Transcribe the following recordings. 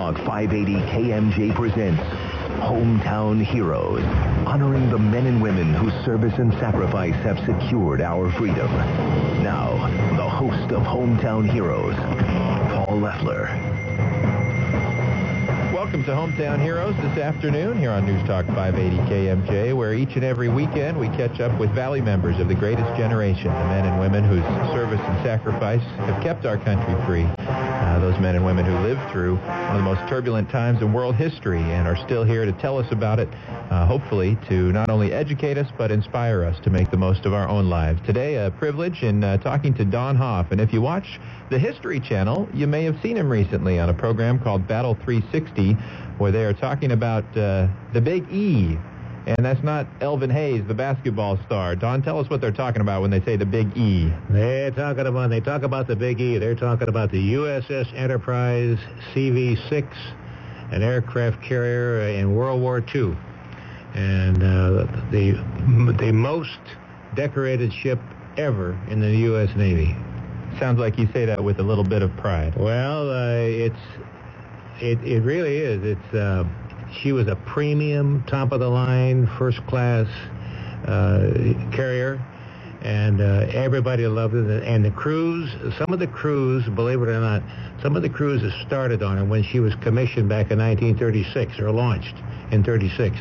Talk 580 KMJ presents Hometown Heroes, honoring the men and women whose service and sacrifice have secured our freedom. Now, the host of Hometown Heroes, Paul Leffler. Welcome to Hometown Heroes this afternoon here on News Talk 580 KMJ, where each and every weekend we catch up with Valley members of the greatest generation, the men and women whose service and sacrifice have kept our country free. Those men and women who lived through one of the most turbulent times in world history and are still here to tell us about it, hopefully to not only educate us but inspire us to make the most of our own lives. Today, a privilege in talking to Don Hoff, and if you watch the History Channel, you may have seen him recently on a program called Battle 360, where they are talking about the Big E. And that's not Elvin Hayes, the basketball star. Don, tell us what they're talking about when they say the Big E. They talk about the Big E. They're talking about the USS Enterprise CV-6, an aircraft carrier in World War II. And the most decorated ship ever in the U.S. Navy. Sounds like you say that with a little bit of pride. Well, it really is. She was a premium, top-of-the-line, first-class carrier, and everybody loved it. And the crews, some of the crews, believe it or not, some of the crews that started on her when she was commissioned back in 1936, or launched in 36,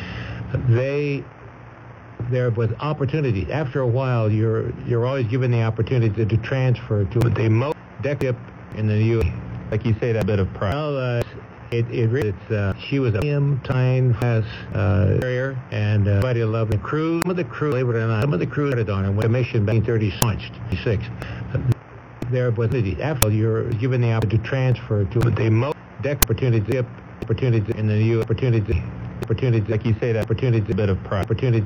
there was opportunity. After a while, you're always given the opportunity to transfer to the most decorated ship in the U.S. Like you say that bit of pride. Well, she was a premium class carrier, and everybody loved the crew. Some of the crew, believe it or not, some of the crew started on her when commissioned back in 1936. There was after you're given the opportunity to transfer to the most decorated ship in the U.S. Opportunity, like you say that opportunity, a bit of pride. Opportunity.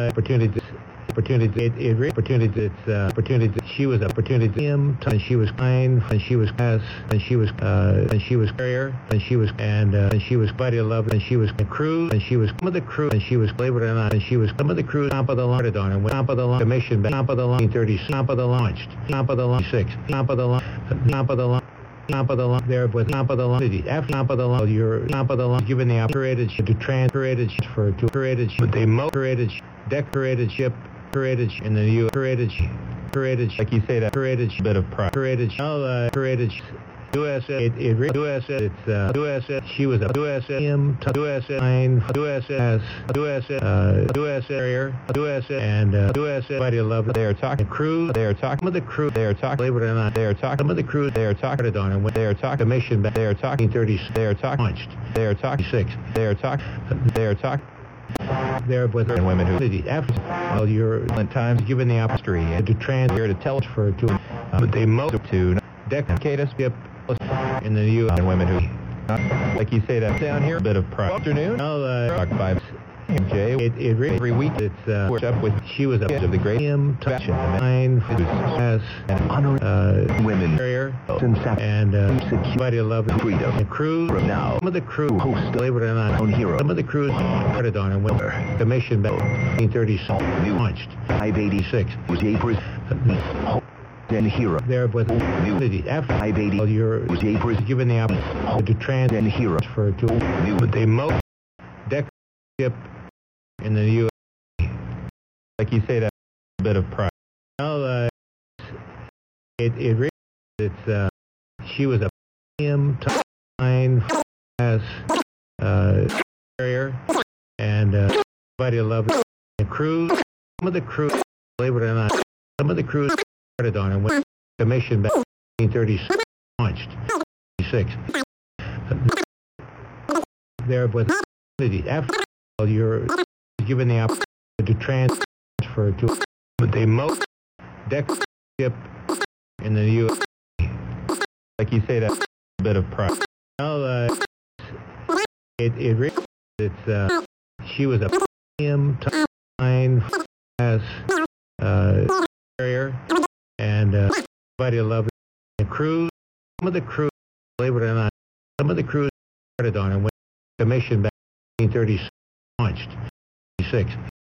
She was a premium, and she was kind, and she was class, and she was carrier, and she was buddy loved, and she was crew, and she was some of the crew, and she was, believe it or not, and she was some of the crew top of the line on her, top of the line commission, top of the line 30, top of the launched, top of the line 6, top of the line. Top of the line, there was top of the line. After top of the line, you're top of the line, given the opportunity to transfer to the most decorated ship in the U.S. Like you say that bit of pride. USS. She was a USS carrier, and everybody loved it. They are talking crew. They are talking with the crew. They are talking. Believe it or not, they are talking. Some of the crew. They are talking on her when they are talking commission back. They are talking 30. They are talking. Launched. They are talking 6. They are talking. They are talking. There was and women who after you're times given the opportunity to transfer to transfer to the most decorated ship in the U.S. and women who, like you say that down here, a bit of pride. Afternoon, Talk 5 KMJ. Every week it's up with she was a of the great fashion and honoring women carrier, and everybody loved freedom. The crew Now, some of the crew, host believe it or not, Hero. some of the crews started on her when commissioned back in 1936, launched 586 was and Hero. There was after 580 you're given the opportunity to transfer to the most decorated ship in the U.S. Like you say that a bit of pride. Well, she was a premium, top-line class carrier, and everybody loved it. The crew, some of the crew, believe it or not, some of the crews started on her when commissioned back in 1936, launched 6. There was after you're given the opportunity to transfer to the most decorated ship in the U.S. Like you say that a bit of pride. Well, she was a premium, top-line class carrier, and everybody loved it. The crew, some of the crew, believe it or not, some of the crews started on her when commissioned back in 1936, launched 6.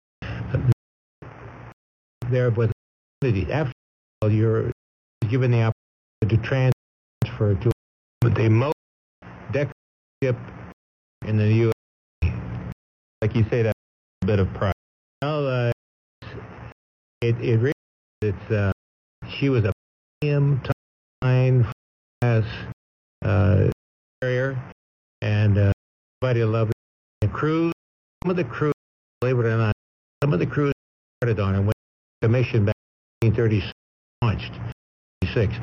There was after you're given the opportunity to transfer to the most decorated ship in the U.S. Like you say, that a bit of pride. Well, it really, she was a premium time class carrier, and everybody loved it. The crew, some of the crew, believe it or not, some of the crews started on and went commissioned back in 1936, launched 36.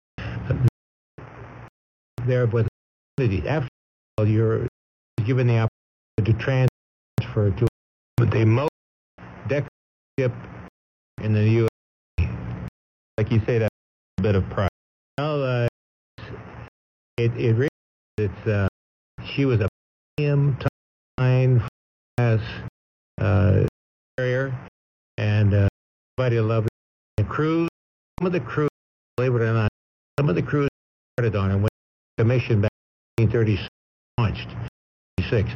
There was after you're given the opportunity to transfer to the most deck ship in the U.S. Like you say, that a bit of pride. Well, it really, she was a premium time class carrier, and everybody loved it. The crew, some of the crew, believe it or not, some of the crews started on and went commissioned back in 1936, launched 36.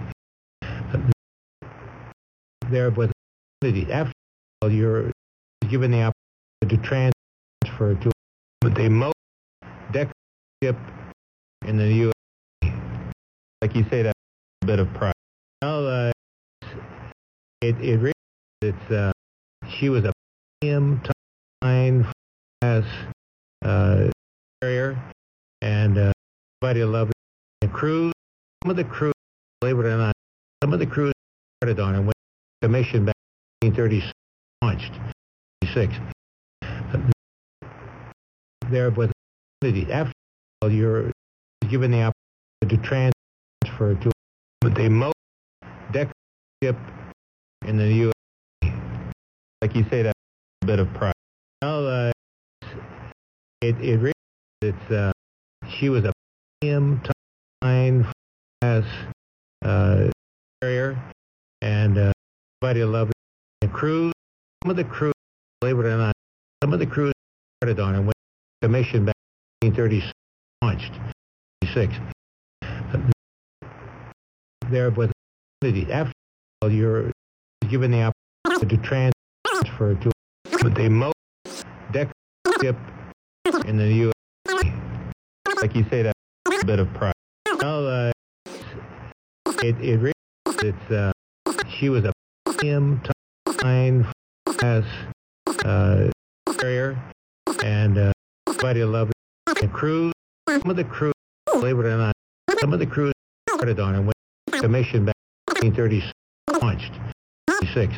There was after you're given the opportunity to transfer to the most deck ship in the U.S. Like you say, that a bit of pride. Well, it really, she was a premium time class carrier, and everybody loved it. The crew, some of the crew, believe it or not, some of the crews started on and went commissioned back in 1936, launched 36. There was after you're given the opportunity to transfer to the most deck ship in the U.S. Like you say, that a bit of pride. Well, it really, she was a premium time class carrier, and everybody loved it. The crew, some of the crew, believe it or not, some of the crews started on and went commissioned back in 1936, launched 36. There was after you're given the opportunity to transfer to the most deck ship in the U.S. Like you say, that a bit of pride. Well, it really, she was a premium time class carrier, and everybody loved it. The crew, some of the crew, believe it or not, some of the crews started on and went commissioned back in 1936, launched 36.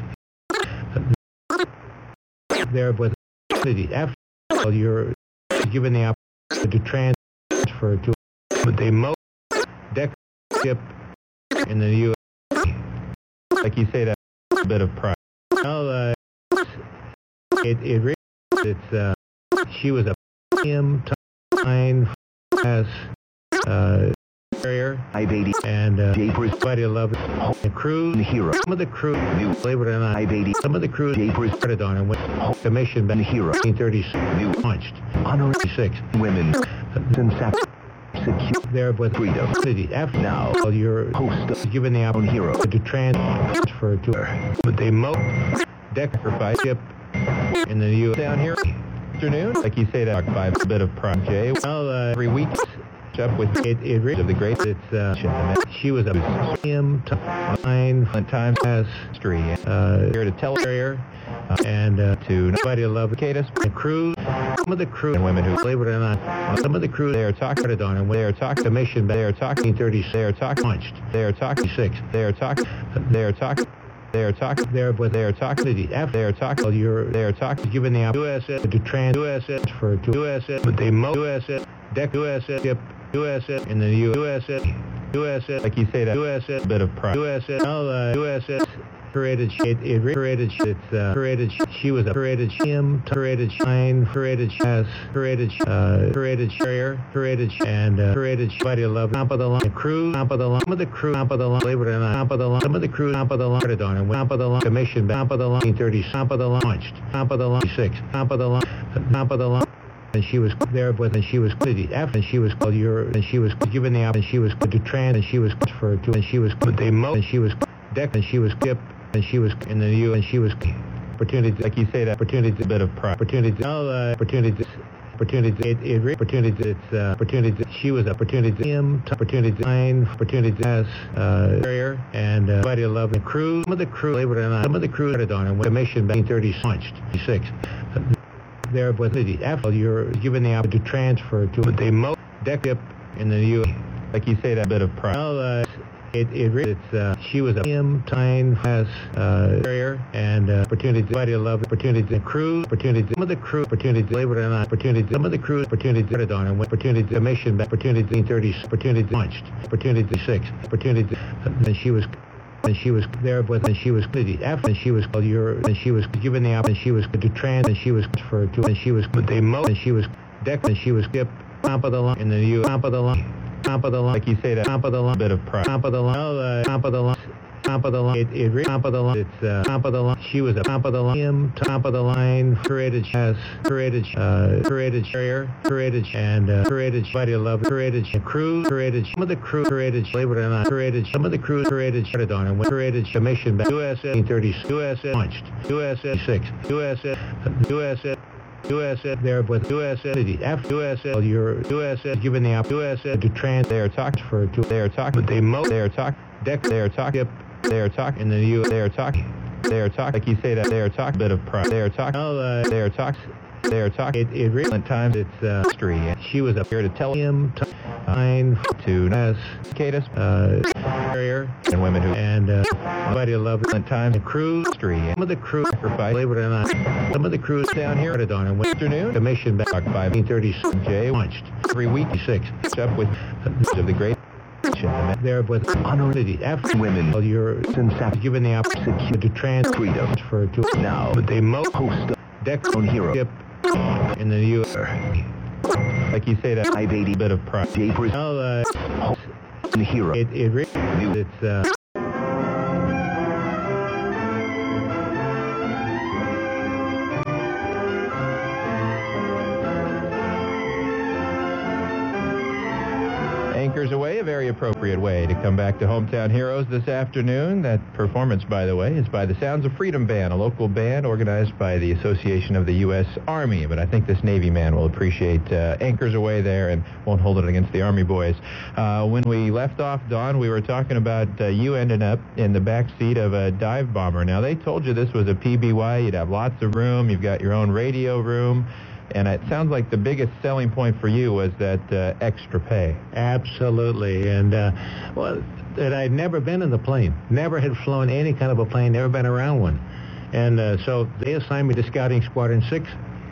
There was after you're given the opportunity to transfer to the most deck ship in the U.S. Like you say, that a bit of pride. Well, it really, she was a premium time class carrier, I-80, and Japers, everybody loved it. The crew, Hero, some of the crew, New, believe it or not, I-80, some of the crews Japers, started on and went commissioned back Hero, in 1936, New, launched honoring 36. women and secure There was freedom. after Now, you're host of given the Hero, opportunity to transfer to the most deck ship in the U.S. Down here afternoon, like you say, that 5 a bit of pride. Jay, Well, every week up with it really, of the great she was a premium time time class history here to tell carrier, and to nobody loved it. educate us. The crew, some of the crew, And women who believe it or not, some of the crew they are talking started on and they are went talking commissioned back they are talking in 1936, they are talking launched they are talking 36. they are talking they are talking they are talking There was they are talking after they are talking you're they are talking given the opportunity to transfer to the most deck ship in the U.S. like you say, that a bit of pride. USS created she was a created time created carrier and everybody loved top of the line crew top of the line some of the crew top of the line believe it or not top of the line some of the crew top of the line started on and went top of the line commissioned back top of the line 1930 top of the line launched top of the line 6 top of the line and she was there with and she was after and she was given the option she was to trans and she was transferred to and she was the most and she was deck and she was skip and she was in the U and she was opportunity Like you say, that opportunity a bit of pride. opportunity opportunity. Opportunity. She was opportunity. Opportunity. Opportunity. Carrier and buddy love the crew. Some of the crew, believe it or not, some of the crew started on it when the mission back in 1936. There was after you're given the opportunity to transfer to the most deck up in the U.S. Like you say, that bit of pride. Well, she was a time carrier and opportunity buddy love opportunity crew opportunity some of the crew opportunity believe it or not opportunity some of the crew opportunity started on and opportunity mission back opportunity 30 opportunity launched opportunity 6 opportunity and she was there with and she was after and she was given the option she was to trans and she was transferred to and she was the most and she was decked and she was skipped top of the line in the U top of the line. Like you say, that top of the line, bit of pride. Top of the line, top of the line, top of the line. Top of the line. It's top of the line. She was a top of the line. Top of the line. Created carrier. Created and created buddy love. Created crew. Created some of the crew. Created believe it or not. Created some of the crew. Created started on and created a mission back. USS 30. USS launched. USS 6. USS there with USS after USS your USS given the USS to trans they are talking for to they are talking but they are talking deck they are talking in the U they are talking like you say that they are talking bit of pride they are talking they are talking it really times it's history and she was up here to tell him time to educate us carrier and women who and buddy love times the crew history some of the crew sacrifice believe it or not some of the crews down here started on and afternoon the mission back 1930 launched every week 6 up with of the great there with honoring after women you're given the opportunity to transfer to now but they most host of deck on hero in the U like you say that 580 bit of pride Jay presents hero it really it's Anchors Away, a very appropriate way to come back to Hometown Heroes this afternoon. That performance, by the way, is by the Sounds of Freedom Band, a local band organized by the Association of the U.S. Army. But I think this Navy man will appreciate Anchors Away there and won't hold it against the Army boys. When we left off, Don, we were talking about you ending up in the back seat of a dive bomber. Now, they told you this was a PBY. You'd have lots of room. You've got your own radio room. And it sounds like the biggest selling point for you was that extra pay. Absolutely. And, that I'd never been in the plane. Never had flown any kind of a plane, never been around one. And so they assigned me to Scouting Squadron 6.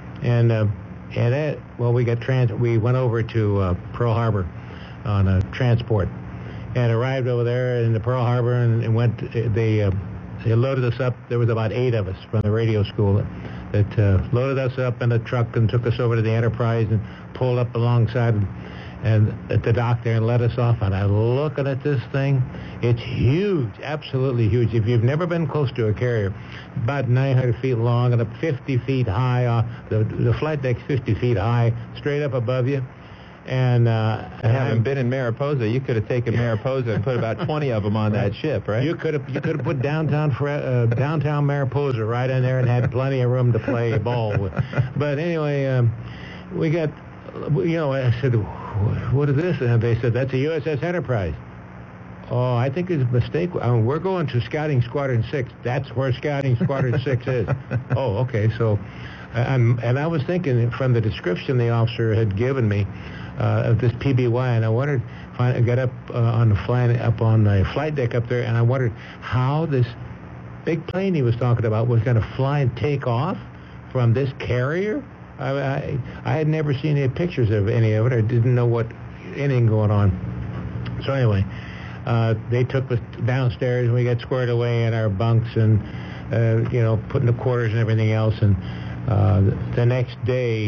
We went over to Pearl Harbor on a transport. And arrived over there in the Pearl Harbor and went, they loaded us up. There was about 8 of us from the radio school that loaded us up in a truck and took us over to the Enterprise and pulled up alongside and at the dock there and let us off. And I'm looking at this thing. It's huge, absolutely huge. If you've never been close to a carrier, about 900 feet long and up 50 feet high. The flight deck's 50 feet high, straight up above you. And having been in Mariposa, you could have taken Mariposa and put about 20 of them on that ship, right? You could have put downtown Mariposa right in there and had plenty of room to play ball with. But anyway, we got, I said, what is this? And they said, that's a USS Enterprise. Oh, I think it's a mistake. We're going to Scouting Squadron 6. That's where Scouting Squadron 6 is. Oh, okay. So, and I was thinking from the description the officer had given me of this PBY, and I wondered, I got up on the flight deck up there, and I wondered how this big plane he was talking about was going to fly and take off from this carrier. I had never seen any pictures of any of it. I didn't know what anything going on. So anyway, they took us downstairs, and we got squared away in our bunks and, put in the quarters and everything else. And the next day,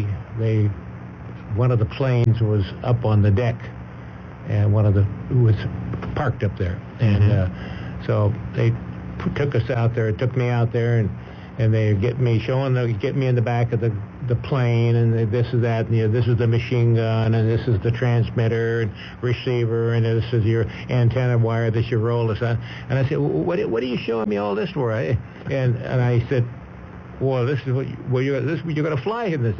one of the planes was up on the deck, and was parked up there. And so they took us out there, took me out there, and they get me in the back of the plane, and this is that, and this is the machine gun, and this is the transmitter and receiver, and this is your antenna wire that you roll this on. And I said, what are you showing me all this for? And I said, well, this is what you're going to fly in this thing. Well,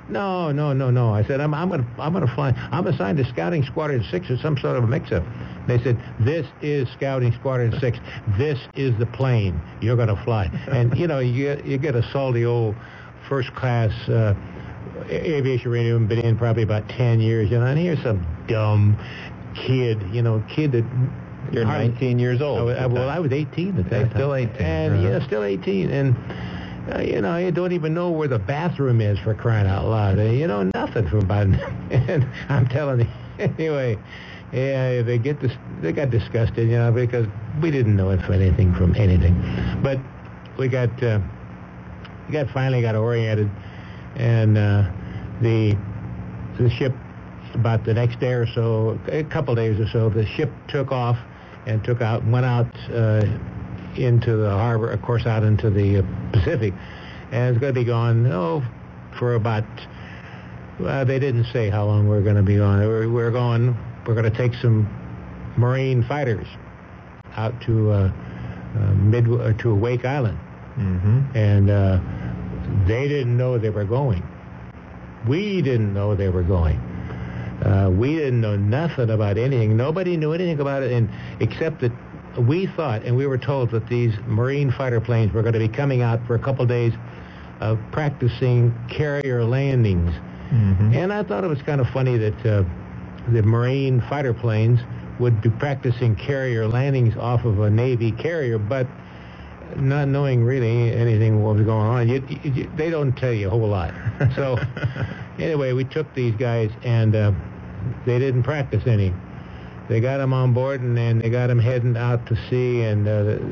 No. I said, I'm gonna fly. I'm assigned to Scouting Squadron 6 or some sort of a mix-up. They said, this is Scouting Squadron 6. This is the plane you're gonna fly. And you get a salty old first-class aviation radio, been in probably about 10 years, and here's some dumb kid that. You're 19 years old. I was 18 at that time. Still 18. And still 18. And you don't even know where the bathroom is, for crying out loud. You know nothing from about it. And I'm telling you, anyway, yeah, they got disgusted, because we didn't know anything from anything. But we finally got oriented, and the ship, about the next day or so, a couple days or so, the ship took off and went out into the harbor, of course, out into the Pacific, and it's going to be gone, for about, they didn't say how long we're going to be gone. We're going to take some Marine fighters out to to Wake Island, and they didn't know they were going. We didn't know they were going. We didn't know nothing about anything. Nobody knew anything about it, except that we thought, and we were told, that these Marine fighter planes were going to be coming out for a couple days of practicing carrier landings. And I thought it was kind of funny that the Marine fighter planes would be practicing carrier landings off of a Navy carrier, but not knowing really anything what was going on. They don't tell you a whole lot. So anyway, we took these guys, and they didn't practice any. They got them on board, and then they got them heading out to sea, and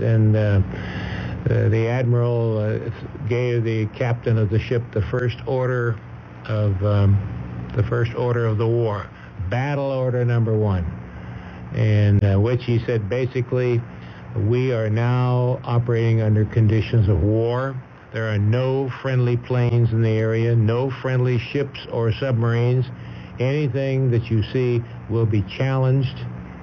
the admiral gave the captain of the ship the first order of the war, battle order number 1, and which he said basically, we are now operating under conditions of war. There are no friendly planes in the area, no friendly ships or submarines. Anything that you see will be challenged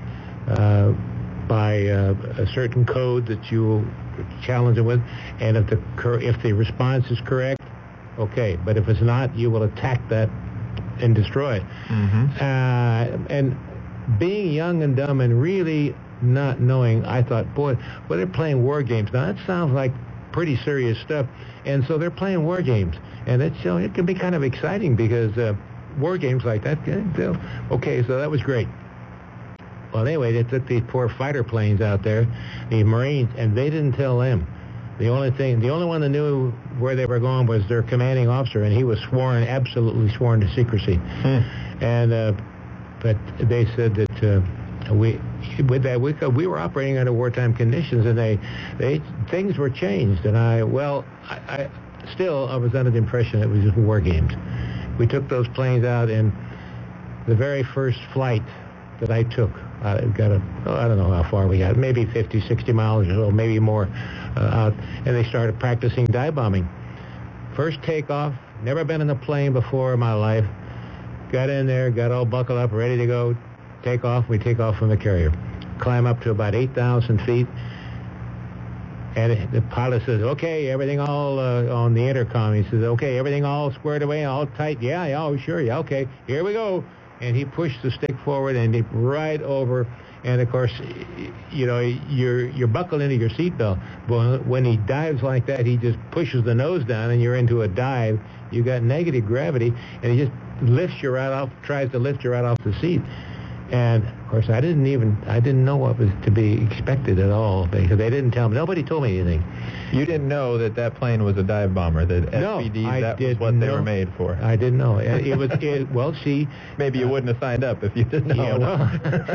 by a certain code that you will challenge it with, and if the response is correct, okay, but if it's not, you will attack that and destroy it. And being young and dumb and really not knowing, I thought, boy, well, they're playing war games. Now, that sounds like pretty serious stuff, and so they're playing war games, and it can be kind of exciting, because war games like that, okay, so that was great. Well, anyway, they took these poor fighter planes out there, the Marines, and they didn't tell them. The only one that knew where they were going was their commanding officer, and he was absolutely sworn to secrecy. And but they said that we were operating under wartime conditions, and things were changed. And I was under the impression it was just war games. We took those planes out, and the very first flight that I took, I don't know how far we got, maybe 50, 60 miles or so, maybe more out, and they started practicing dive bombing. First takeoff, never been in a plane before in my life. Got in there, got all buckled up, ready to go. Take off. We take off from the carrier. Climb up to about 8,000 feet. And the pilot says, okay, everything all on the intercom. He says, okay, everything all squared away, all tight. Yeah, oh, sure, yeah, okay, here we go. And he pushed the stick forward and right over. And, of course, you're buckled into your seatbelt. But when he dives like that, he just pushes the nose down, and you're into a dive. You got negative gravity, and he just tries to lift you right off the seat. And, of course, I didn't know what was to be expected at all, because they didn't tell me. Nobody told me anything. You didn't know that plane was a dive bomber, that SBDs, that was what they were made for. I didn't know. Well, see... Maybe you wouldn't have signed up if you didn't know. Yeah, well...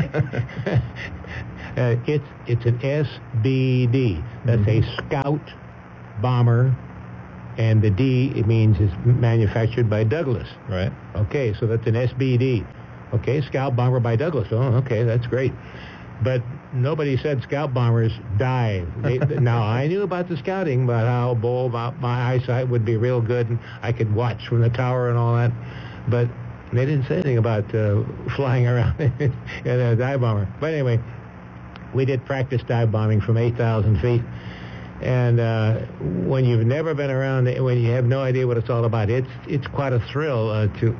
it's an SBD. That's a Scout Bomber, and the D, it means, is manufactured by Douglas. Right. Okay, so that's an SBD. Okay, Scout Bomber by Douglas. Oh, okay, that's great. But nobody said Scout Bombers dive. Now, I knew about the scouting, about how my eyesight would be real good, and I could watch from the tower and all that. But they didn't say anything about flying around in a dive bomber. But anyway, we did practice dive bombing from 8,000 feet. And when you've never been around, when you have no idea what it's all about, it's quite a thrill to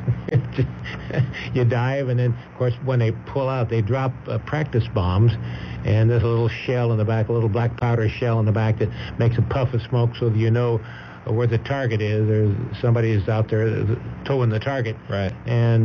you dive, and then of course when they pull out, they drop practice bombs, and there's a little shell in the back, a little black powder shell in the back that makes a puff of smoke, so that you know where the target is. There's somebody is out there towing the target, right? And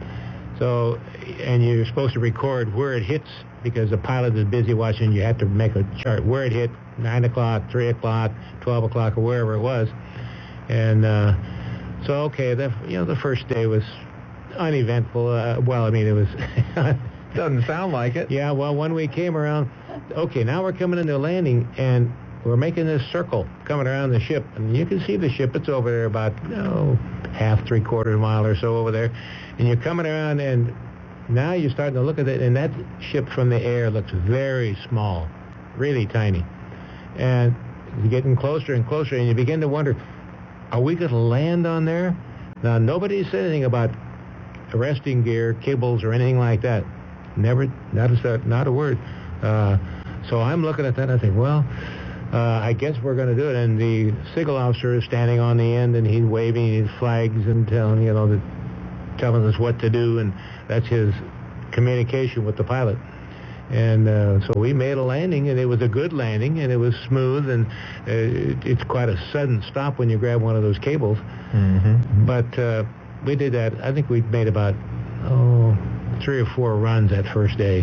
and you're supposed to record where it hits, because the pilot is busy watching. You have to make a chart where it hit, 9 o'clock, 3 o'clock, 12 o'clock, or wherever it was. And so, okay, the first day was uneventful. Well, I mean, it was... Doesn't sound like it. Yeah, well, when we came around, okay, now we're coming into landing, and we're making this circle coming around the ship. And you can see the ship. It's over there about, half, three-quarters mile or so over there. And you're coming around, and now you're starting to look at it, and that ship from the air looks very small, really tiny. And you're getting closer and closer, and you begin to wonder, are we going to land on there? Now, nobody said anything about arresting gear, cables, or anything like that. Never, not a word. So I'm looking at that, and I think, well, I guess we're going to do it. And the signal officer is standing on the end, and he's waving his flags and telling us what to do, and that's his communication with the pilot. And so we made a landing, and it was a good landing, and it was smooth, and it's quite a sudden stop when you grab one of those cables. Mm-hmm. But we did that. I think we made about 3 or 4 runs that first day,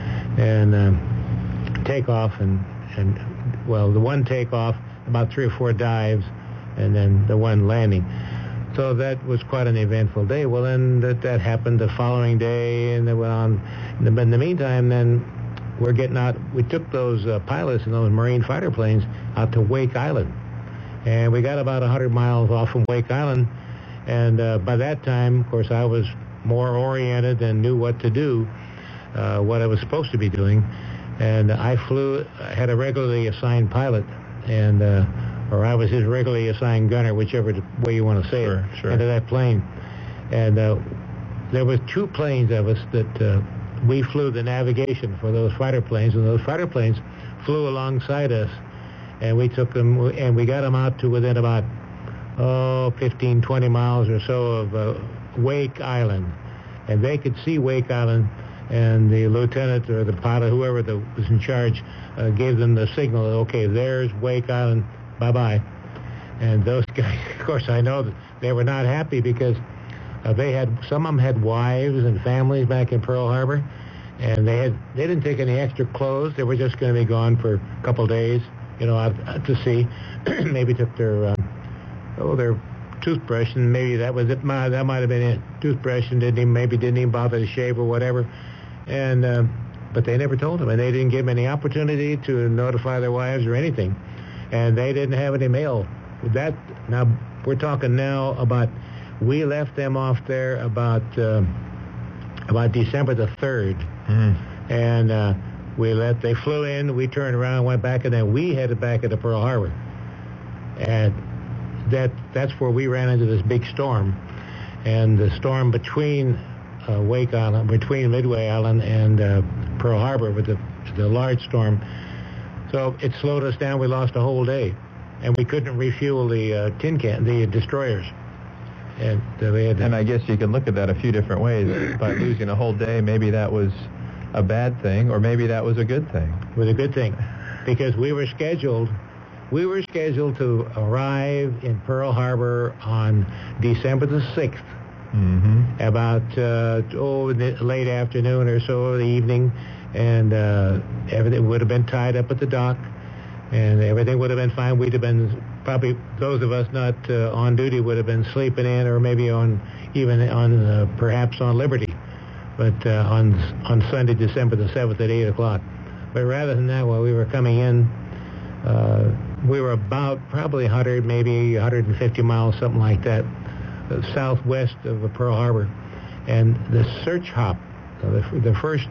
and takeoff, and the one takeoff, about 3 or 4 dives, and then the one landing. So that was quite an eventful day. Well, then that happened the following day, and then went on. In the meantime, then we're getting out. We took those pilots and those Marine fighter planes out to Wake Island, and we got about 100 miles off from Wake Island. And by that time, of course, I was more oriented and knew what to do, what I was supposed to be doing. And I had a regularly assigned pilot, and or I was his regularly assigned gunner, whichever way you want to say it, into that plane. And there was 2 planes of us that we flew the navigation for those fighter planes, and those fighter planes flew alongside us, and we took them, and we got them out to within about 15, 20 miles or so of Wake Island. And they could see Wake Island, and the lieutenant or the pilot, whoever was in charge, gave them the signal, okay, there's Wake Island, bye-bye. And those guys, of course, I know that they were not happy, because some of them had wives and families back in Pearl Harbor, and they didn't take any extra clothes. They were just going to be gone for a couple of days, out to sea. Maybe took their toothbrush, and maybe that was it. That might have been it. Toothbrush, and didn't even bother to shave or whatever. And but they never told them, and they didn't give them any opportunity to notify their wives or anything. And they didn't have any mail. Now we're talking now about, we left them off there about December the 3rd. Mm. And they flew in, we turned around, went back, and then we headed back into Pearl Harbor. And that's where we ran into this big storm. And the storm between Wake Island, between Midway Island and Pearl Harbor, with the large storm. So it slowed us down. We lost a whole day, and we couldn't refuel the destroyers. And I guess you can look at that a few different ways. By losing a whole day, maybe that was a bad thing, or maybe that was a good thing. It was a good thing, because we were scheduled to arrive in Pearl Harbor on December the 6th. Mm-hmm. About late afternoon or so, or the evening, and everything would have been tied up at the dock, and everything would have been fine. We'd have been, probably those of us not on duty would have been sleeping in, or maybe perhaps on Liberty, but on Sunday, December the 7th at 8 o'clock. But rather than that, while we were coming in, we were about probably 100, maybe 150 miles, something like that, southwest of Pearl Harbor. And the search hop, the first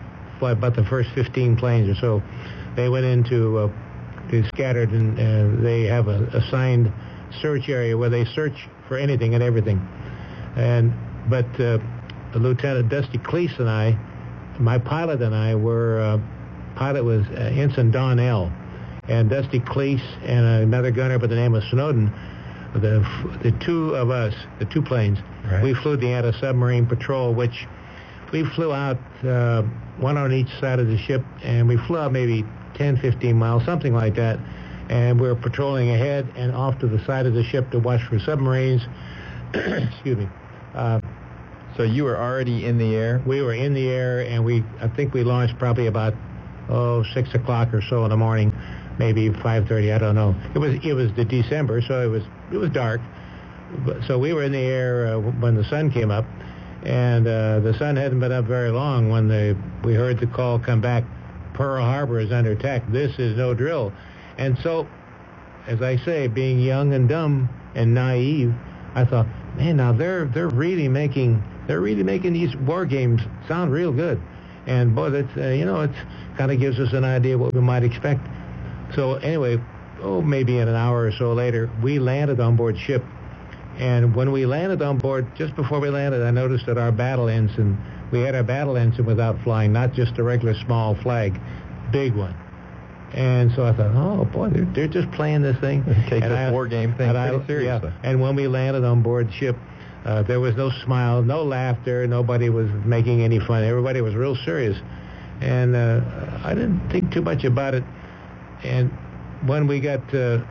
15 planes or so, they went into, they scattered, and they have a assigned search area where they search for anything and everything. But Lieutenant Dusty Cleese and I, my pilot and I, pilot was Ensign Don L. and Dusty Cleese and another gunner by the name of Snowden, the two of us, the two planes, Right. we flew the anti-submarine patrol, which we flew out one on each side of the ship, and we flew out maybe 10, 15 miles, something like that, and we were patrolling ahead and off to the side of the ship to watch for submarines. Excuse me. So you were already in the air? We were in the air, and I think we launched probably about 6 o'clock or so in the morning, maybe 5:30. I don't know. It was the December, so it was dark. So we were in the air when the sun came up, and the sun hadn't been up very long when we heard the call come back. Pearl Harbor is under attack. This is no drill. And so, as I say, being young and dumb and naive, I thought, man, now they're really making these war games sound real good. And boy, that's it's kind of gives us an idea what we might expect. So anyway, maybe an hour or so later, we landed on board ship. And when we landed on board, just before we landed, I noticed that our battle ensign, we had our battle ensign without flying, not just a regular small flag, big one. And so I thought, oh boy, they're just playing this thing. Take this war game thing pretty seriously. Yeah. And when we landed on board ship, there was no smile, no laughter, nobody was making any fun. Everybody was real serious. And I didn't think too much about it. And when we got there,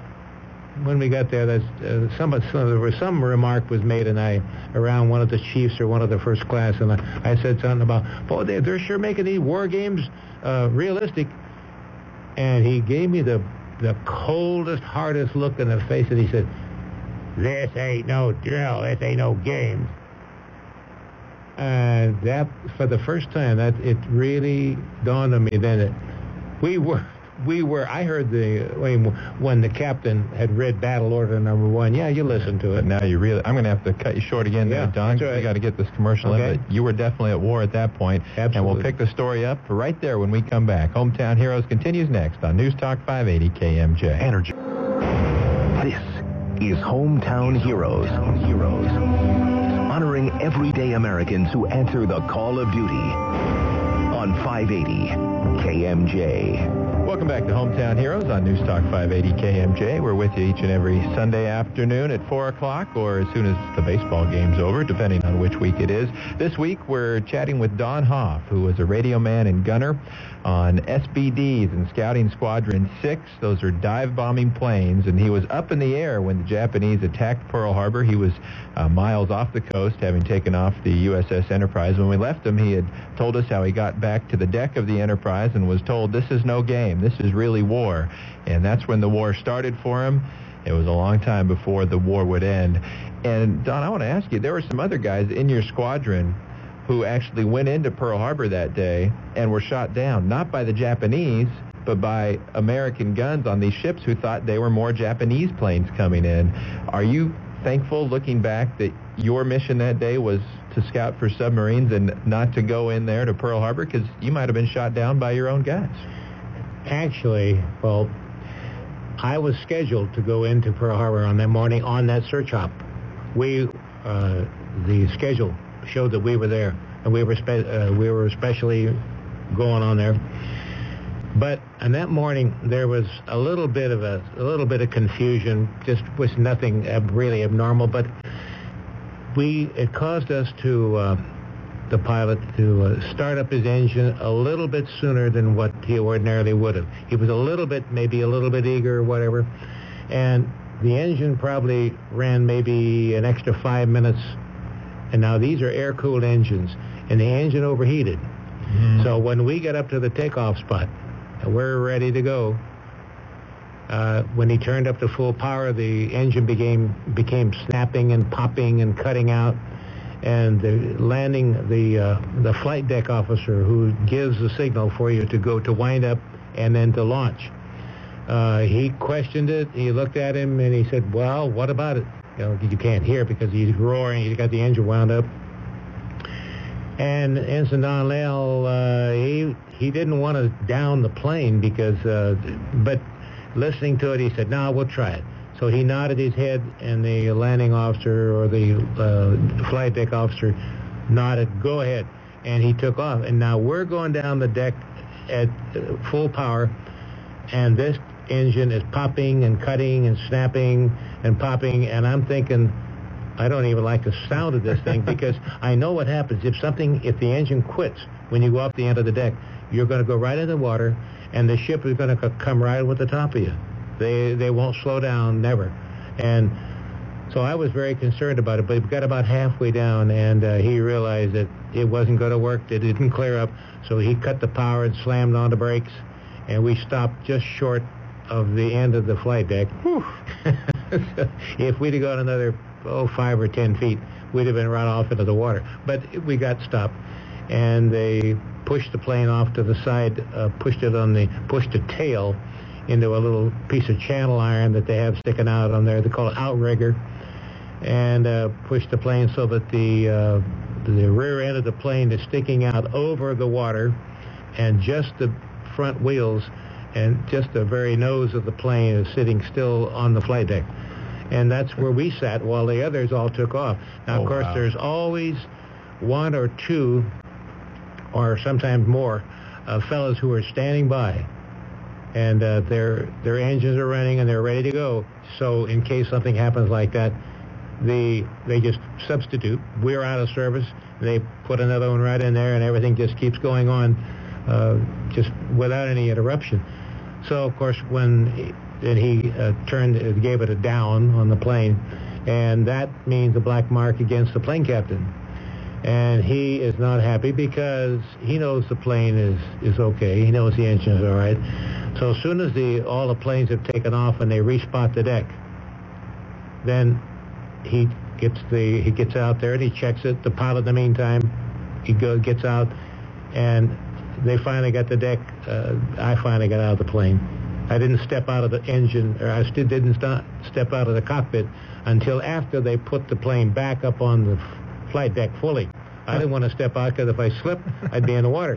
there was some remark was made, and around one of the chiefs or one of the first class, and I said something about, boy, they're sure making these war games realistic. And he gave me the coldest, hardest look in the face, and he said, "This ain't no drill. This ain't no games." And that, for the first time, that it really dawned on me then that we were. I heard when the captain had read Battle Order Number 1. Yeah, you listened to it. Now you really. I'm going to have to cut you short again, there, Don. That's right. We got to get this commercial in. But you were definitely at war at that point. Absolutely. And we'll pick the story up right there when we come back. Hometown Heroes continues next on News Talk 580 KMJ. Energy. This is Hometown Heroes. Honoring everyday Americans who answer the call of duty on 580 KMJ. Welcome back to Hometown Heroes on News Talk 580 KMJ. We're with you each and every Sunday afternoon at 4 o'clock or as soon as the baseball game's over, depending on which week it is. This week, we're chatting with Don Hoff, who was a radio man and gunner on SBDs and Scouting Squadron 6. Those are dive-bombing planes, and he was up in the air when the Japanese attacked Pearl Harbor. He was miles off the coast, having taken off the USS Enterprise. When we left him, he had told us how he got back to the deck of the Enterprise and was told, this is no game. This is really war. And that's when the war started for him. It was a long time before the war would end. And, Don, I want to ask you, there were some other guys in your squadron who actually went into Pearl Harbor that day and were shot down, not by the Japanese, but by American guns on these ships who thought they were more Japanese planes coming in. Are you thankful, looking back, that your mission that day was to scout for submarines and not to go in there to Pearl Harbor? Because you might have been shot down by your own guys. Actually, well, I was scheduled to go into Pearl Harbor on that morning on that search op. The schedule showed that we were there, and we were especially going on there. But on that morning, there was a little bit of confusion. Just was nothing really abnormal, but it caused us to the pilot to start up his engine a little bit sooner than what he ordinarily would have. He was maybe a little bit eager or whatever, and the engine probably ran maybe an extra 5 minutes. And now these are air-cooled engines, and the engine overheated. Mm-hmm. So when we got up to the takeoff spot, and we're ready to go, when he turned up to full power, the engine became snapping and popping and cutting out. And the flight deck officer who gives the signal for you to go to wind up and then to launch, he questioned it. He looked at him and he said, "Well, what about it?" You can't hear because he's roaring. He's got the engine wound up. And Ensign Don Lael, he didn't want to down the plane because, but listening to it, he said, "No, we'll try it." So he nodded his head, and the landing officer or the flight deck officer nodded, "Go ahead." And he took off. And now we're going down the deck at full power, and this engine is popping and cutting and snapping and popping, and I'm thinking, I don't even like the sound of this thing because I know what happens. If the engine quits when you go off the end of the deck, you're going to go right into the water, and the ship is going to come right with the top of you. They won't slow down, never. And so I was very concerned about it, but we got about halfway down, and he realized that it wasn't going to work. It didn't clear up, so he cut the power and slammed on the brakes, and we stopped just short of the end of the flight deck. If we'd have gone another 5 or 10 feet, we'd have been right off into the water. But we got stopped, and they pushed the plane off to the side, pushed the tail into a little piece of channel iron that they have sticking out on there. They call it outrigger, and pushed the plane so that the rear end of the plane is sticking out over the water, and just the front wheels and just the very nose of the plane is sitting still on the flight deck. And that's where we sat while the others all took off. Now, of course, there's always one or two, or sometimes more, fellows who are standing by, and their engines are running and they're ready to go. So in case something happens like that, they just substitute. We're out of service. They put another one right in there, and everything just keeps going on, just without any interruption. So, of course, when he gave it a down on the plane, and that means a black mark against the plane captain. And he is not happy because he knows the plane is okay. He knows the engine is all right. So as soon as all the planes have taken off and they respot the deck, then he gets out there and he checks it. The pilot, in the meantime, gets out, and they finally got the deck. I finally got out of the plane. I didn't step out of the engine, or I still didn't step out of the cockpit until after they put the plane back up on the flight deck fully. I didn't want to step out because if I slipped, I'd be in the water,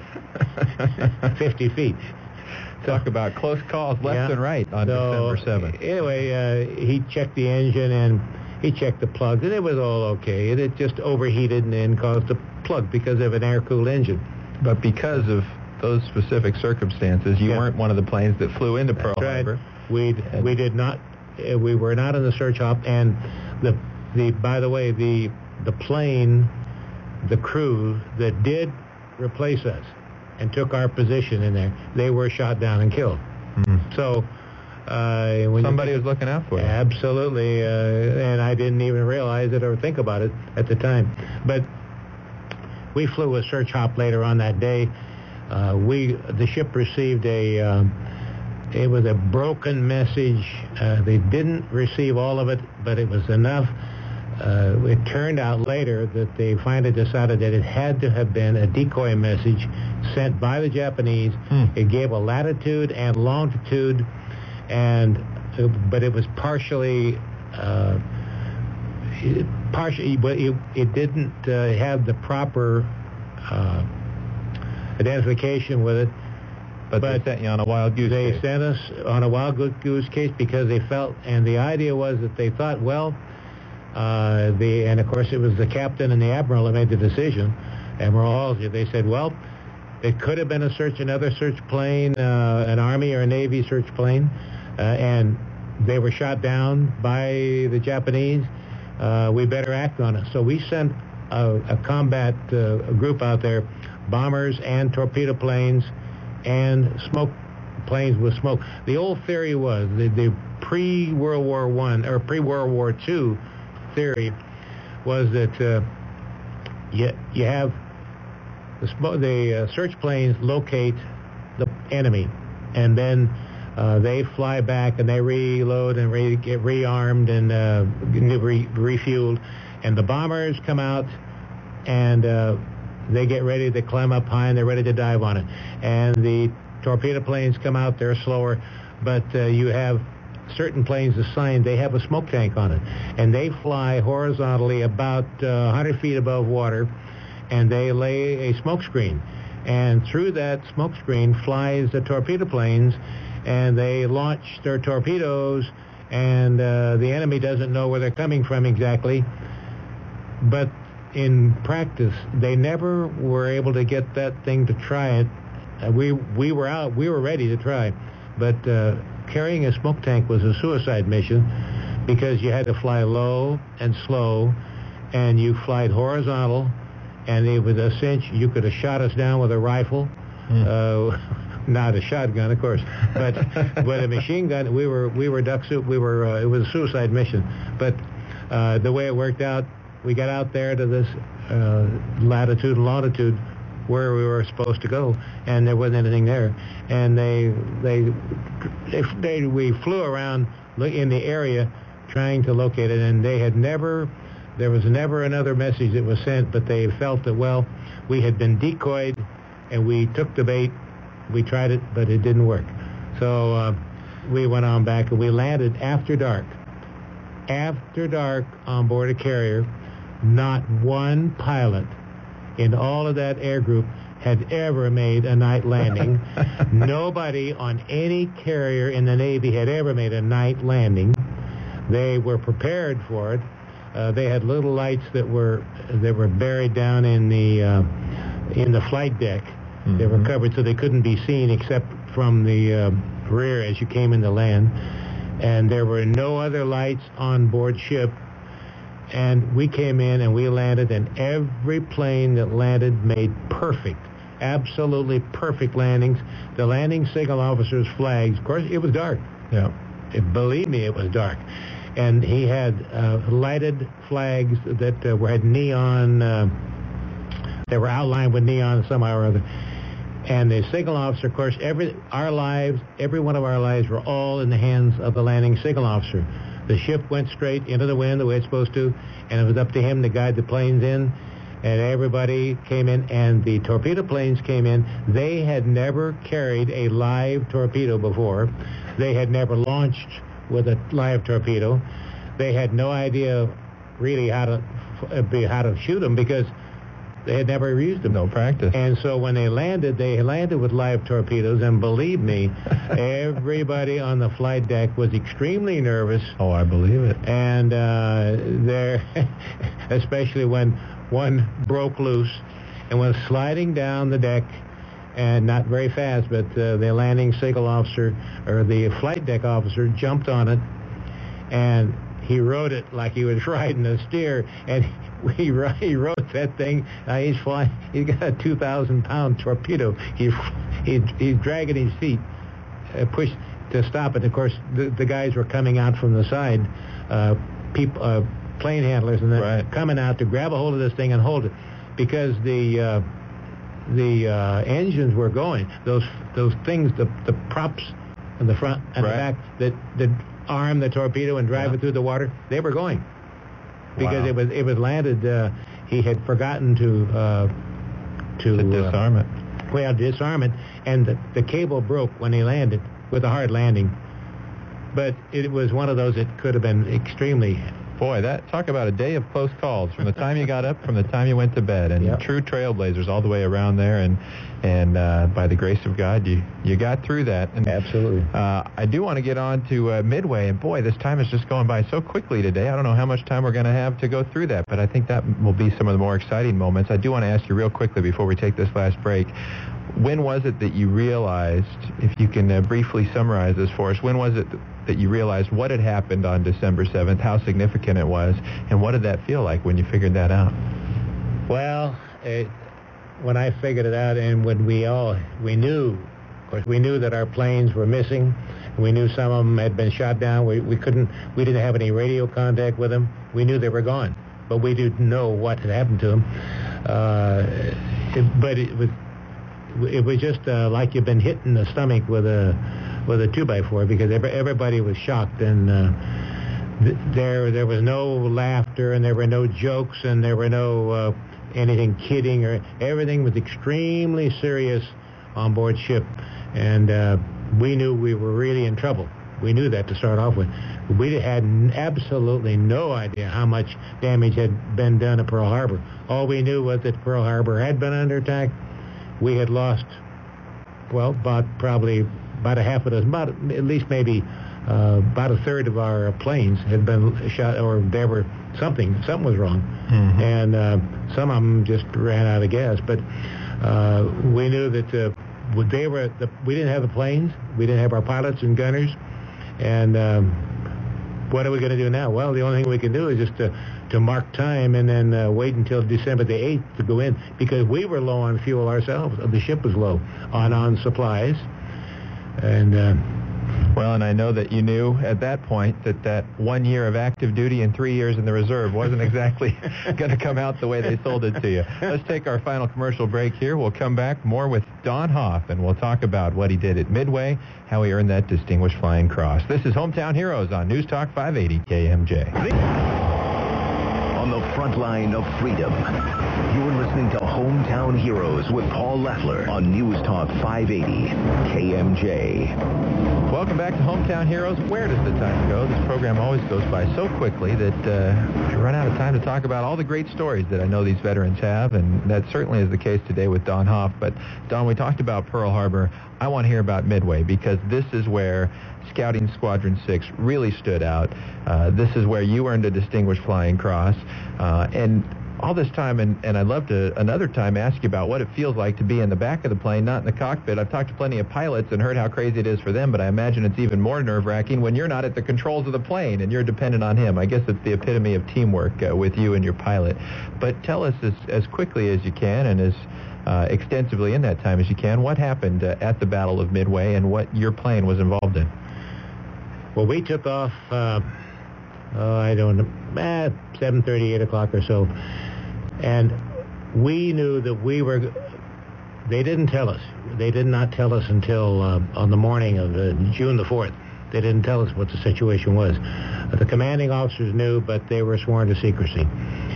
50 feet. Talk about close calls left and right on December 7th. Anyway, he checked the engine and he checked the plugs, and it was all okay. It just overheated and caused a plug because of an air-cooled engine. But because of those specific circumstances, you weren't one of the planes that flew into Pearl Harbor. We did not. We were not in the search hop. And by the way, the plane, the crew that did replace us and took our position in there, they were shot down and killed. Mm-hmm. So somebody was looking out for you. Absolutely, and I didn't even realize it or think about it at the time. But we flew a search hop later on that day. The ship received it was a broken message. They didn't receive all of it, but it was enough. It turned out later that they finally decided that it had to have been a decoy message sent by the Japanese. It gave a latitude and longitude, but it was partially, but it didn't have the proper identification with it. But they sent you on a wild goose case. They sent us on a wild goose case because they felt, and the idea was that they thought, well, and of course it was the captain and the admiral that made the decision, Admiral Halsey. They said, well, it could have been another search plane, an Army or a Navy search plane, and they were shot down by the Japanese. We better act on it. So we sent a combat group out there, bombers and torpedo planes and smoke planes with smoke. The old theory was, the pre-World War I or pre-World War II theory was that you have the search planes locate the enemy, and then they fly back and they reload and get rearmed and refueled, and the bombers come out and they get ready, they climb up high and they're ready to dive on it, and the torpedo planes come out, they're slower, but you have certain planes assigned, they have a smoke tank on it, and they fly horizontally about 100 feet above water, and they lay a smoke screen, and through that smoke screen flies the torpedo planes, and they launch their torpedoes, and the enemy doesn't know where they're coming from exactly, but in practice they never were able to get that thing to try it. We were ready to try, but carrying a smoke tank was a suicide mission because you had to fly low and slow, and you flied horizontal, and it was a cinch. You could have shot us down with a rifle. Not a shotgun, of course, but a machine gun. We were duck soup. It was a suicide mission. But the way it worked out, we got out there to this latitude and longitude where we were supposed to go, and there wasn't anything there. And we flew around in the area trying to locate it, and there was never another message that was sent, but they felt that, well, we had been decoyed, and we took the bait. We tried it, but it didn't work. So we went on back, and we landed after dark. After dark on board a carrier. Not one pilot in all of that air group had ever made a night landing. Nobody on any carrier in the Navy had ever made a night landing. They were prepared for it. They had little lights that were buried down in the flight deck. Mm-hmm. They were covered so they couldn't be seen except from the rear as you came into land. And there were no other lights on board ship. And we came in and we landed, and every plane that landed made perfect, absolutely perfect landings. The landing signal officer's flags, of course, it was dark. Yeah. Believe me, it was dark. And he had lighted flags that had neon, they were outlined with neon somehow or other. And the signal officer, of course, every one of our lives were all in the hands of the landing signal officer. The ship went straight into the wind the way it's supposed to, and it was up to him to guide the planes in, and everybody came in, and the torpedo planes came in. They had never carried a live torpedo before. They had never launched with a live torpedo. They had no idea really how to shoot them because they had never used them. No practice. And so when they landed with live torpedoes, and believe me, everybody on the flight deck was extremely nervous. Oh, I believe it. And especially when one broke loose and was sliding down the deck, and not very fast, but the landing signal officer, or the flight deck officer, jumped on it, and he rode it like he was riding a steer, and he rode that thing. He's flying. He's got a 2,000-pound torpedo. He's dragging his feet, pushed to stop it. Of course, the guys were coming out from the side, plane handlers, and they're coming out to grab a hold of this thing and hold it, because the engines were going. Those things, the props in the front and the back that arm the torpedo and drive it through the water, they were going. Because it was landed. He had forgotten to disarm it. Well, disarm it, and the cable broke when he landed with a hard landing. But it was one of those that could have been extremely. Boy, talk about a day of close calls. From the time you got up, from the time you went to bed, and true trailblazers all the way around there, and by the grace of God, you got through that. And, absolutely. I do want to get on to Midway, and boy, this time is just going by so quickly today. I don't know how much time we're going to have to go through that, but I think that will be some of the more exciting moments. I do want to ask you real quickly before we take this last break, when was it that you realized, if you can briefly summarize this for us, when was it that you realized what had happened on December 7th, how significant it was, and what did that feel like when you figured that out? Well, when I figured it out, and when we knew that our planes were missing. We knew some of them had been shot down. We didn't have any radio contact with them. We knew they were gone, but we didn't know what had happened to them. But it was just like you've been hit in the stomach with a 2x4, because everybody was shocked, and there was no laughter, and there were no jokes, and there were no anything kidding, or everything was extremely serious on board ship, and we knew we were really in trouble. We knew that to start off with. We had absolutely no idea how much damage had been done at Pearl Harbor. All we knew was that Pearl Harbor had been under attack. We had lost, probably about a half of those, at least maybe about a third of our planes had been shot, or there were something was wrong, and some of them just ran out of gas. But we knew that we didn't have the planes, we didn't have our pilots and gunners, And what are we going to do now? Well, the only thing we can do is just to mark time and then wait until December the 8th to go in, because we were low on fuel ourselves. The ship was low on supplies. And well, and I know that you knew at that point that 1 year of active duty and 3 years in the reserve wasn't exactly going to come out the way they sold it to you. Let's take our final commercial break here. We'll come back more with Don Hoff, and we'll talk about what he did at Midway, how he earned that Distinguished Flying Cross. This is Hometown Heroes on News Talk 580 KMJ. On the front line of freedom, you're listening to Hometown Heroes with Paul Leffler on News Talk 580 KMJ. Welcome back to Hometown Heroes. Where does the time go? This program always goes by so quickly that we run out of time to talk about all the great stories that I know these veterans have, and that certainly is the case today with Don Hoff. But, Don, we talked about Pearl Harbor. I want to hear about Midway, because this is where Scouting Squadron 6 really stood out. This is where you earned a Distinguished Flying Cross. And all this time, and I'd love to another time ask you about what it feels like to be in the back of the plane, not in the cockpit. I've talked to plenty of pilots and heard how crazy it is for them, but I imagine it's even more nerve-wracking when you're not at the controls of the plane and you're dependent on him. I guess it's the epitome of teamwork with you and your pilot. But tell us as quickly as you can and as extensively in that time as you can, what happened at the Battle of Midway and what your plane was involved in. Well, we took off, I don't know, 7:30, 8 o'clock or so. And we knew that they didn't tell us. They did not tell us until on the morning of June the 4th. They didn't tell us what the situation was. The commanding officers knew, but they were sworn to secrecy.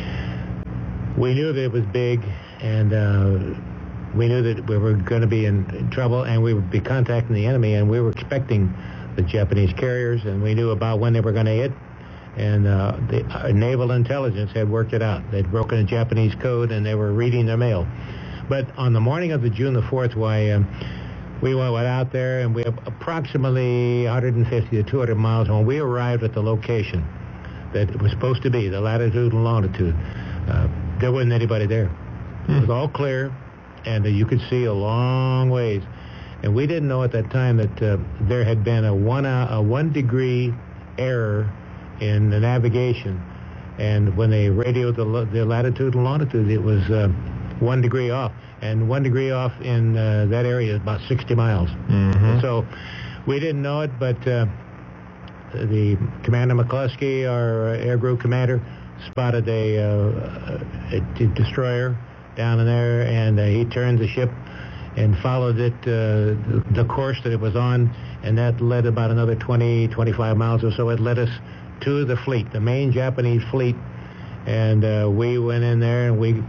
We knew that it was big, and we knew that we were going to be in trouble, and we would be contacting the enemy, and we were expecting the Japanese carriers, and we knew about when they were going to hit. And the naval intelligence had worked it out. They'd broken a Japanese code, and they were reading their mail. But on the morning of the June the 4th, we went out there, and we were approximately 150 to 200 miles when we arrived at the location that it was supposed to be, the latitude and longitude. There wasn't anybody there. It was all clear, and you could see a long ways. And we didn't know at that time that there had been a 1 degree error in the navigation, and when they radioed the latitude and longitude, it was 1 degree off, and 1 degree off in that area is about 60 miles. Mm-hmm. So we didn't know it, but the Commander McCluskey, our air group commander, spotted a destroyer down in there, and he turned the ship and followed it, the course that it was on, and that led about another 20, 25 miles or so. It led us to the fleet, the main Japanese fleet, and we went in there, and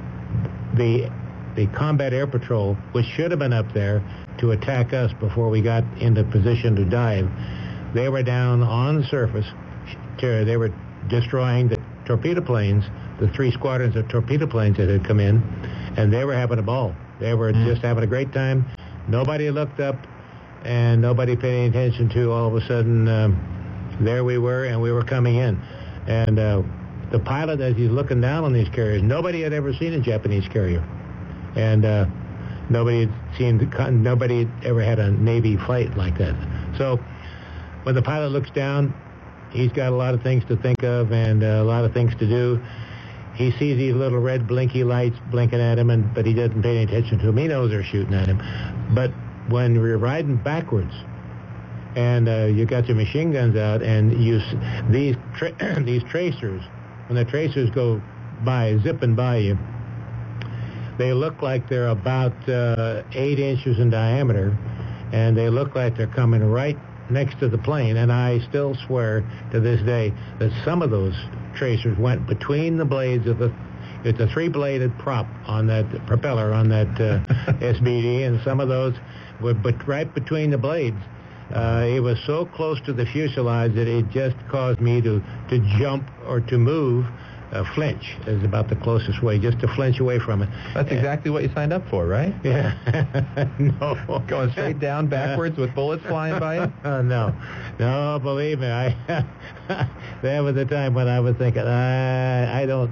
the combat air patrol, which should have been up there to attack us before we got into position to dive, they were down on the surface. They were destroying the torpedo planes, the 3 squadrons of torpedo planes that had come in, and they were having a ball. They were just having a great time. Nobody looked up, and nobody paid any attention to all of a sudden. There we were, and we were coming in. And the pilot, as he's looking down on these carriers, nobody had ever seen a Japanese carrier. And nobody had ever had a Navy flight like that. So when the pilot looks down, he's got a lot of things to think of and a lot of things to do. He sees these little red blinky lights blinking at him, but he doesn't pay any attention to them. He knows they're shooting at him. But when we're riding backwards, and you got your machine guns out, and these tracers, when the tracers go by, zipping by you, they look like they're about 8 inches in diameter, and they look like they're coming right next to the plane. And I still swear to this day that some of those tracers went between the blades of it's a 3-bladed prop on that propeller on that SBD, and some of those were right between the blades. It was so close to the fuselage that it just caused me to jump or to move. Flinch is about the closest way, just to flinch away from it. That's exactly what you signed up for, right? Yeah. No. Going straight down backwards with bullets flying by you? No, believe me. That was the time when I was thinking, I don't,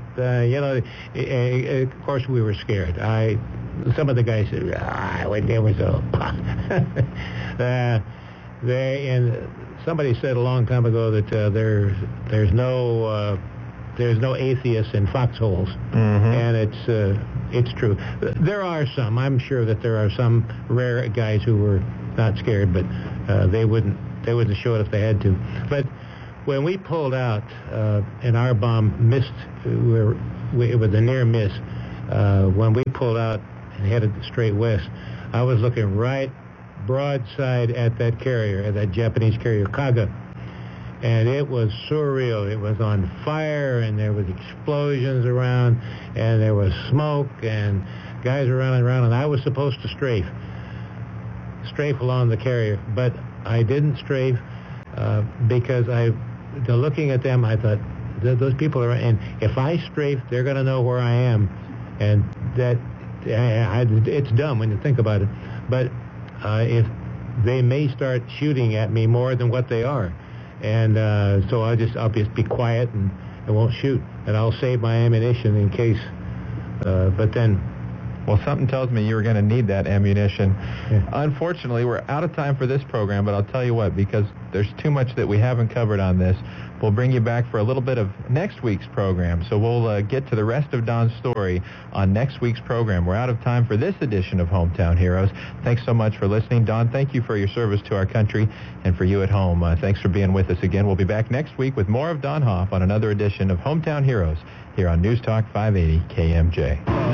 of course we were scared. Some of the guys said, they were so... And somebody said a long time ago that there's no atheists in foxholes, and it's true. There are some. I'm sure that there are some rare guys who were not scared, but they wouldn't show it if they had to. But when we pulled out and our bomb missed, it was a near miss. When we pulled out and headed straight west, I was looking right broadside at that carrier, at that Japanese carrier, Kaga. And it was surreal. It was on fire, and there was explosions around, and there was smoke, and guys were running around, and I was supposed to strafe along the carrier, but I didn't strafe because looking at them, I thought, those people are, and if I strafe, they're going to know where I am, and that it's dumb when you think about it, but if they may start shooting at me more than what they are. And so I'll just be quiet and I won't shoot, and I'll save my ammunition in case. But then, well, something tells me you're going to need that ammunition. Yeah. Unfortunately, we're out of time for this program, but I'll tell you what, because there's too much that we haven't covered on this, we'll bring you back for a little bit of next week's program. So we'll get to the rest of Don's story on next week's program. We're out of time for this edition of Hometown Heroes. Thanks so much for listening. Don, thank you for your service to our country, and for you at home, thanks for being with us again. We'll be back next week with more of Don Hoff on another edition of Hometown Heroes here on News Talk 580 KMJ.